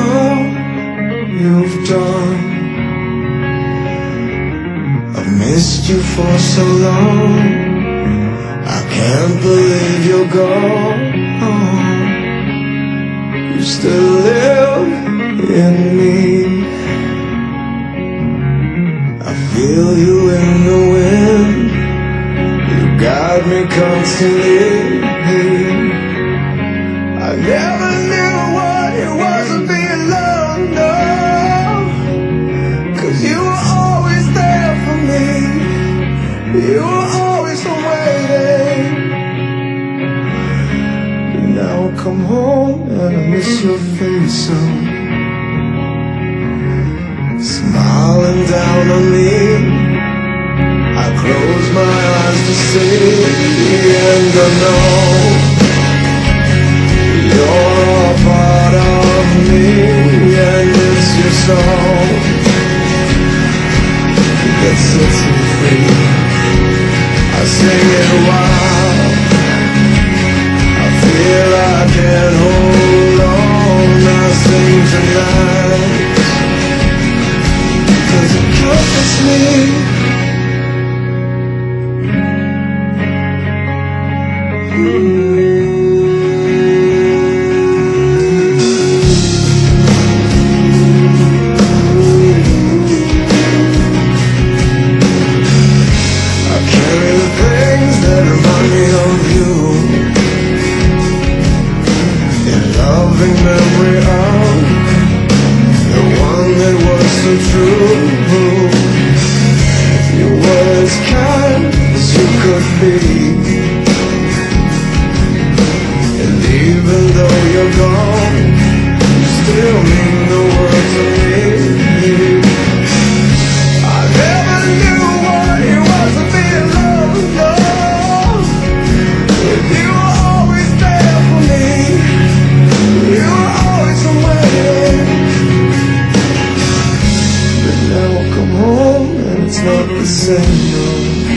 all you've done. I've missed you for so long, I can't believe you're gone. You still live in me. I feel you in the wind, you guide me constantly. I never knew what it was to be alone, no, 'cause you were always there for me. You were always waiting. But now I come home and I miss your face so. Smiling down on me, I close my eyes to see, and I know you're a part of me, and it's your soul that sets me free. I sing it wild, I feel I can't hold on. I sing tonight 'cause it comforts me. Memory of the one that was so true. You were as kind as you could be, and even though you're gone, you still mean the world to me. I never knew what it was to be alone, no, but you were always there for me. You were always waiting. But now I come home and it's not the same, no.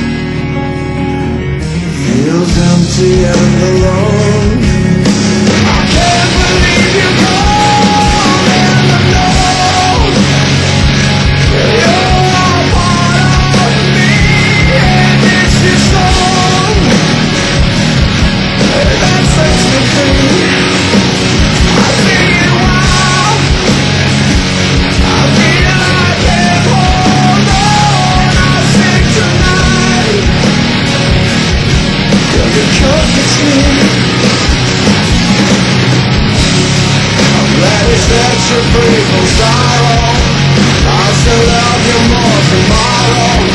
It feels empty and alone. I can't believe you're gone, and I know that you're a part of me, and it's your song that sets me free. I'm glad it set you free from sorrow. I'll still love you more tomorrow.